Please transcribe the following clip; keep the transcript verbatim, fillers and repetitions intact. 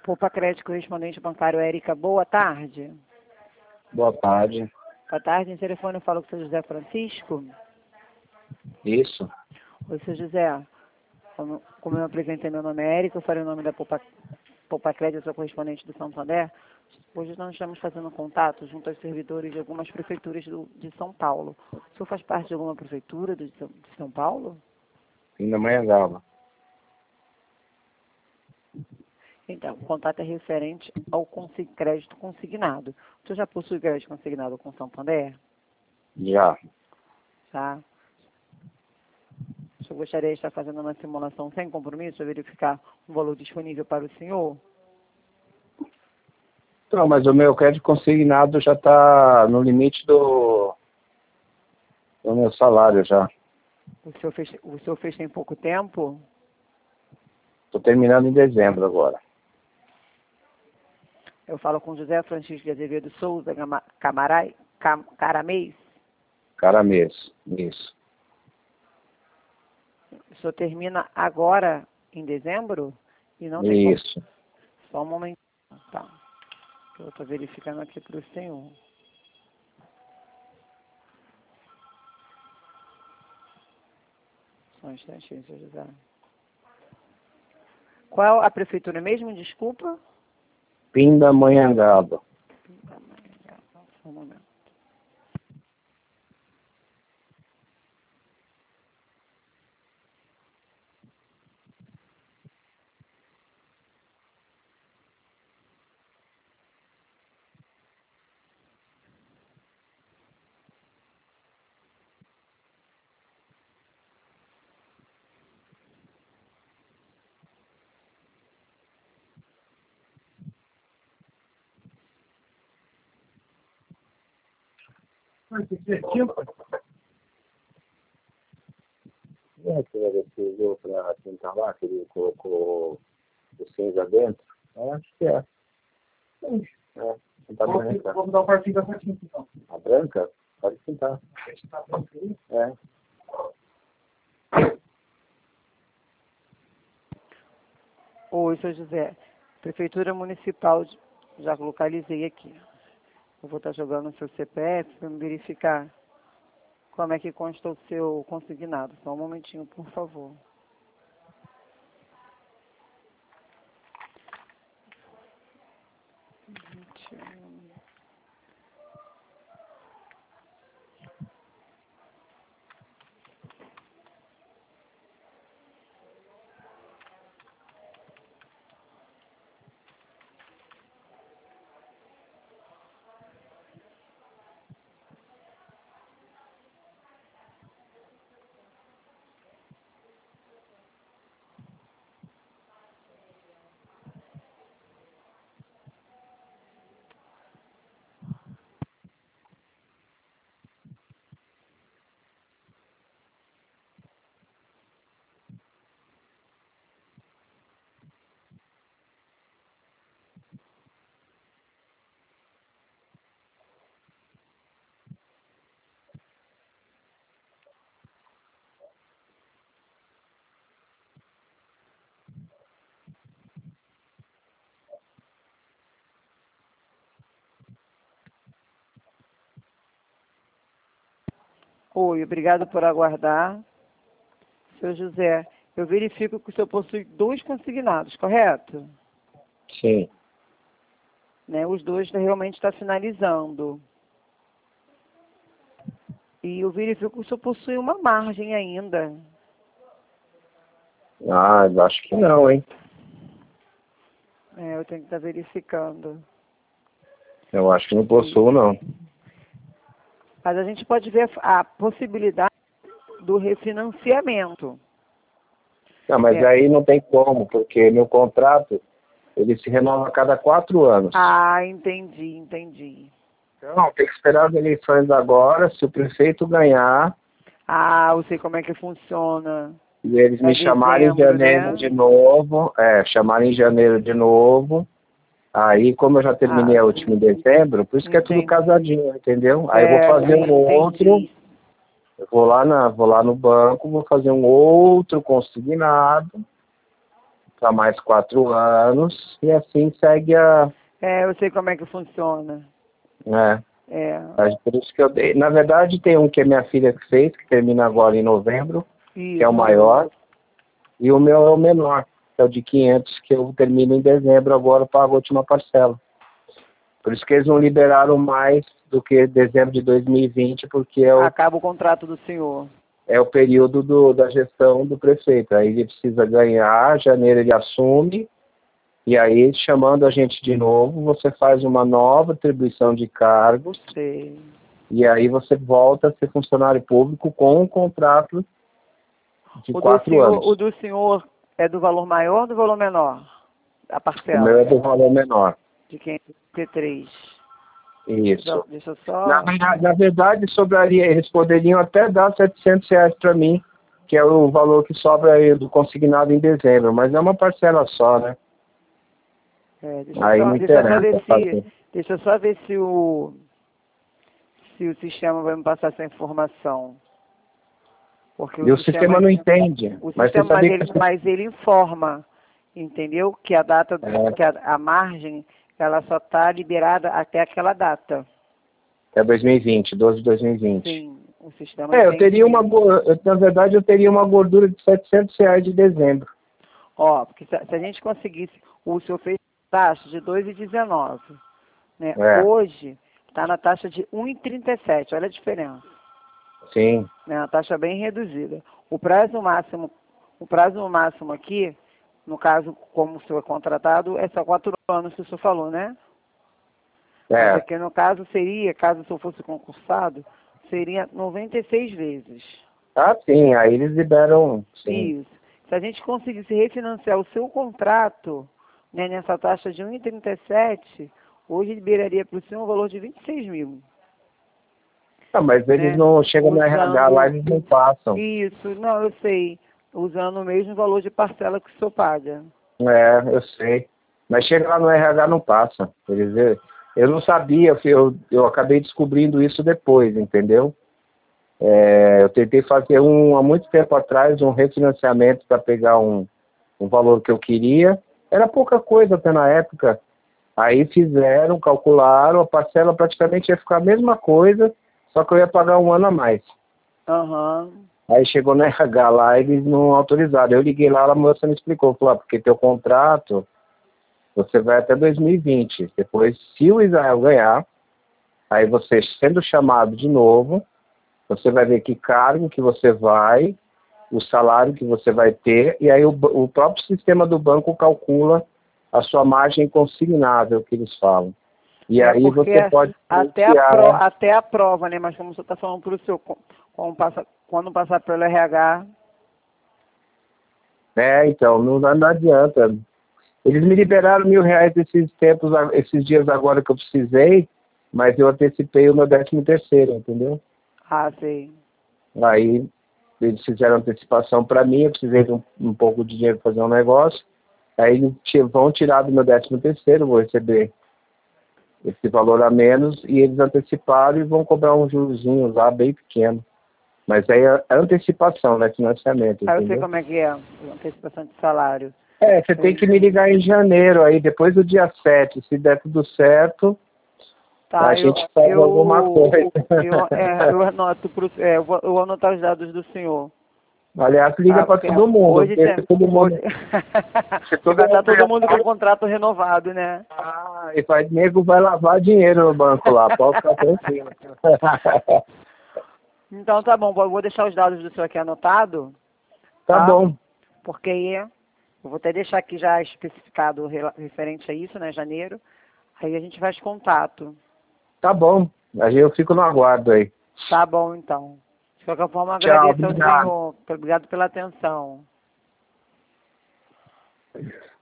Poupa Crédito Correspondente Bancário Érica, boa tarde. Boa tarde. Boa tarde, em telefone eu falo com o seu José Francisco. Isso. Oi, seu José, como, como eu apresentei, meu nome é Érica, eu falei o nome da Poupa, Poupa Crédito, eu sou correspondente do Santander. Hoje nós estamos fazendo contato junto aos servidores de algumas prefeituras do, de São Paulo. O senhor faz parte de alguma prefeitura de, de São Paulo? Pindamonhangaba. Então, o contato é referente ao consi- crédito consignado. O senhor já possui crédito consignado com Santander? Já. Tá? O senhor gostaria de estar fazendo uma simulação sem compromisso para verificar o valor disponível para o senhor? Não, mas o meu crédito consignado já está no limite do, do meu salário já. O senhor fez, o senhor fez tem pouco tempo? Estou terminando em dezembro agora. Eu falo com José Francisco de Azevedo Souza Gama- Camarai, Cam, Caramês. Cara mesmo. Isso. O senhor termina agora, em dezembro? E não tem como... Isso. Só um momento. Tá. Eu estou verificando aqui para o senhor. Só um instantinho, seu José. Qual a prefeitura mesmo? Desculpa. Pindamonhangaba. Só um momento. É que você usou para pintar lá, que ele colocou o cinza dentro? Eu acho que é. É. Pintar branca. Vamos dar um partido da fatinha, então. A branca? Pode pintar. É. Oi, seu José. Prefeitura Municipal, de- já localizei aqui. Eu vou estar jogando o seu C P F para me verificar como é que consta o seu consignado. Só um momentinho, por favor. vinte e um. Oi, obrigado por aguardar. Seu José, eu verifico que o senhor possui dois consignados, correto? Sim. Né, os dois realmente estão finalizando. E eu verifico que o senhor possui uma margem ainda. Ah, eu acho que não, hein? É, eu tenho que estar verificando. Eu acho que não possuo, não. Mas a gente pode ver a possibilidade do refinanciamento. Não, mas É. aí não tem como, porque meu contrato, ele se renova a cada quatro anos. Ah, entendi, entendi. Então, tem que esperar as eleições agora, se o prefeito ganhar, Ah, eu sei como é que funciona. e eles É me chamarem em dezembro, janeiro né? de novo, é, chamarem em janeiro de novo, aí como eu já terminei Ah, a última em dezembro, por isso que é tudo entendi. casadinho, entendeu? Aí eu vou Certo, fazer um outro, entendi. eu vou lá, na, vou lá no banco, vou fazer um outro consignado, para mais quatro anos, e assim segue a... É, eu sei como é que funciona. É. É. Mas por isso que eu dei. Na verdade, tem um que a minha filha fez, que termina agora em novembro, Isso. que é o maior, e o meu é o menor, que é o de quinhentos, que eu termino em dezembro agora, pago a última parcela. Por isso que eles não liberaram mais do que dezembro de dois mil e vinte, porque é o, acaba o contrato do senhor. é o período do, da gestão do prefeito. Aí ele precisa ganhar, janeiro ele assume, e aí, chamando a gente de novo, você faz uma nova atribuição de cargos. Sei. E aí você volta a ser funcionário público com um contrato de O do quatro senhor, anos. o do senhor é do valor maior ou do valor menor? A O parcela? meu é do valor menor. De quinhentos e três. Isso. Deixa eu só... Na, verdade- na verdade, sobraria, eles poderiam até dar setecentos reais para mim, que é o valor que sobra aí do consignado em dezembro, mas é uma parcela só, né? É, deixa, Aí só, não deixa eu só ver interessa se, fazer. deixa eu só ver se o, se o sistema vai me passar essa informação. Porque E o o sistema sistema, não entende. o Mas você sistema, mas sabia que... ele, mas ele informa, entendeu? Que a data, É, que a, a margem, ela só está liberada até aquela data. é dois mil e vinte, doze de dois mil e vinte. Sim, o sistema É, eu tem teria uma, sim. go- eu, na verdade, eu teria uma gordura de setecentos reais de dezembro. Ó, porque se, se a gente conseguisse, o senhor fez taxa de dois e dezenove, né? É, Hoje está na taxa de um e trinta e sete, olha a diferença. sim. Né? Uma taxa bem reduzida. O prazo máximo, o prazo máximo aqui, no caso, como o senhor é contratado, é só quatro anos que o senhor falou, né? Mas É. aqui no caso seria, caso o senhor fosse concursado, seria noventa e seis vezes. Ah, sim, aí eles liberam, sim. Isso. Se a gente conseguisse refinanciar o seu contrato, né, nessa taxa de um e trinta e sete, hoje liberaria para o senhor um valor de vinte e seis mil. Ah, mas eles Né? não chegam no R H lá, Usando eles não passam. isso, não, eu sei, usando o mesmo valor de parcela que o senhor paga. É, eu sei. Mas chega lá no R H não passa. Eles, eu não sabia, eu, eu acabei descobrindo isso depois, entendeu? É, eu tentei fazer um, há muito tempo atrás, um refinanciamento para pegar um, um valor que eu queria. Era pouca coisa até na época. Aí fizeram, calcularam, a parcela praticamente ia ficar a mesma coisa, só que eu ia pagar um ano a mais. Aham. Aí chegou no R H lá, eles não autorizaram. Eu liguei lá, a moça me explicou, falou, ah, porque teu contrato, você vai até dois mil e vinte. Depois, se o Israel ganhar, aí você sendo chamado de novo, você vai ver que cargo que você vai, o salário que você vai ter, e aí o, o próprio sistema do banco calcula a sua margem consignável, que eles falam. E É aí porque você pode até a, pro, iniciar... até a prova, né? Mas como o senhor está falando para o senhor, quando passar, quando passar pelo R H. É, então, não, não adianta. Eles me liberaram mil reais esses tempos, esses dias agora que eu precisei, mas eu antecipei o meu décimo terceiro, entendeu? Ah, sei. Aí eles fizeram antecipação para mim, eu precisei de um, um pouco de dinheiro para fazer um negócio, aí eles vão tirar do meu décimo terceiro, vou receber esse valor a menos, e eles anteciparam e vão cobrar um jurozinho lá bem pequeno. Mas aí é antecipação, né? Financiamento, Ah, eu sei entendeu? como é que é, antecipação de salário. É, você tem que me ligar em janeiro aí, depois do dia sete, se der tudo certo, Tá, a eu, gente faz eu, alguma coisa. eu, é, eu anoto pro, é, eu, vou, eu vou anotar os dados do senhor. Aliás, liga Tá, para porque todo mundo, hoje, porque tem, se todo hoje, mundo... Se que todo vai estar mundo todo mundo com o ganhar, contrato renovado, né? ah, e vai, nego vai lavar dinheiro no banco lá, pode ficar tranquilo. Então tá bom, eu vou deixar os dados do senhor aqui anotado, Tá tá? bom, Porque aí eu vou até deixar aqui já especificado rela- referente a isso, né, janeiro. Aí a gente faz contato. tá bom. Aí eu fico no aguardo aí. Tá bom, então. De qualquer forma, Tchau, agradeço ao obrigado. senhor. Obrigado pela atenção.